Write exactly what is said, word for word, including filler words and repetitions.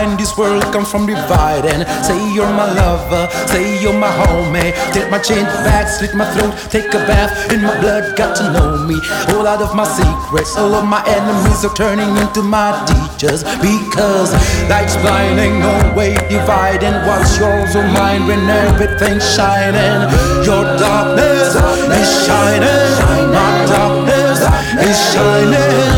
find this world comes from dividing. Say you're my lover, say you're my homie. Take my chin back, slit my throat, take a bath in my blood, got to know me. All out of my secrets, all of my enemies are turning into my teachers. Because light's blinding, no way dividing. What's yours or mine when everything's shining? Your darkness is shining, my darkness is shining.